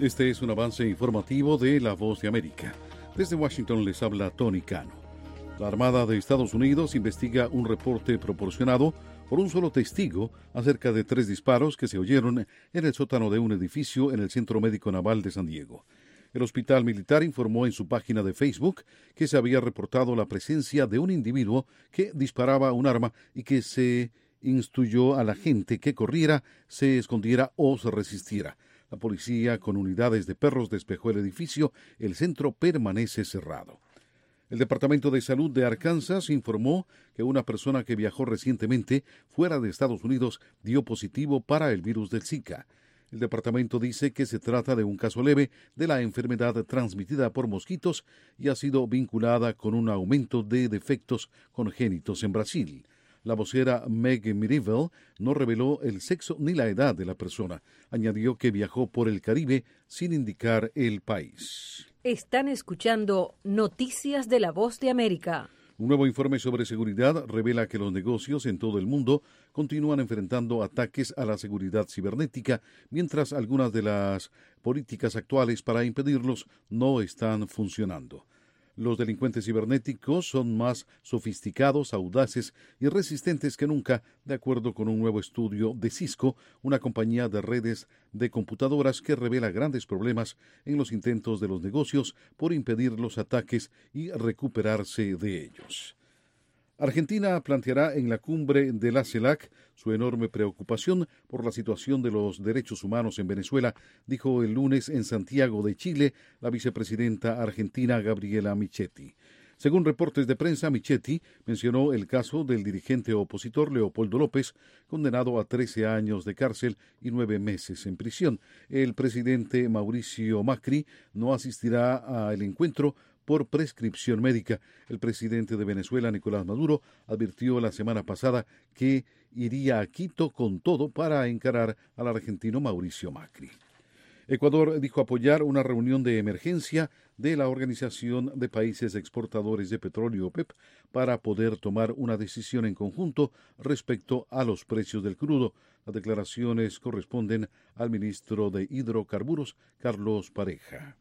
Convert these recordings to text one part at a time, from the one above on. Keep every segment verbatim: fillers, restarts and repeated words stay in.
Este es un avance informativo de La Voz de América. Desde Washington les habla Tony Cano. La Armada de Estados Unidos investiga un reporte proporcionado por un solo testigo acerca de tres disparos que se oyeron en el sótano de un edificio en el Centro Médico Naval de San Diego. El hospital militar informó en su página de Facebook que se había reportado la presencia de un individuo que disparaba un arma y que se instruyó a la gente que corriera, se escondiera o se resistiera. La policía, con unidades de perros, despejó el edificio. El centro permanece cerrado. El Departamento de Salud de Arkansas informó que una persona que viajó recientemente fuera de Estados Unidos dio positivo para el virus del Zika. El departamento dice que se trata de un caso leve de la enfermedad transmitida por mosquitos y ha sido vinculada con un aumento de defectos congénitos en Brasil. La vocera Meg Mirabel no reveló el sexo ni la edad de la persona. Añadió que viajó por el Caribe sin indicar el país. Están escuchando Noticias de La Voz de América. Un nuevo informe sobre seguridad revela que los negocios en todo el mundo continúan enfrentando ataques a la seguridad cibernética, mientras algunas de las políticas actuales para impedirlos no están funcionando. Los delincuentes cibernéticos son más sofisticados, audaces y resistentes que nunca, de acuerdo con un nuevo estudio de Cisco, una compañía de redes de computadoras que revela grandes problemas en los intentos de los negocios por impedir los ataques y recuperarse de ellos. Argentina planteará en la cumbre de la CELAC su enorme preocupación por la situación de los derechos humanos en Venezuela, dijo el lunes en Santiago de Chile la vicepresidenta argentina Gabriela Michetti. Según reportes de prensa, Michetti mencionó el caso del dirigente opositor Leopoldo López, condenado a trece años de cárcel y nueve meses en prisión. El presidente Mauricio Macri no asistirá al encuentro por prescripción médica. El presidente de Venezuela, Nicolás Maduro, advirtió la semana pasada que iría a Quito con todo para encarar al argentino Mauricio Macri. Ecuador dijo apoyar una reunión de emergencia de la Organización de Países Exportadores de Petróleo, OPEP, para poder tomar una decisión en conjunto respecto a los precios del crudo. Las declaraciones corresponden al ministro de Hidrocarburos, Carlos Pareja.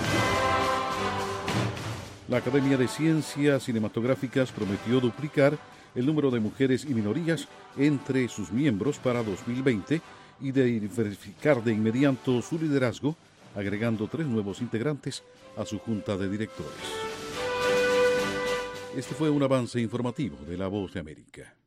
La Academia de Ciencias Cinematográficas prometió duplicar el número de mujeres y minorías entre sus miembros para dos mil veinte y de verificar de inmediato su liderazgo, agregando tres nuevos integrantes a su junta de directores. Este fue un avance informativo de La Voz de América.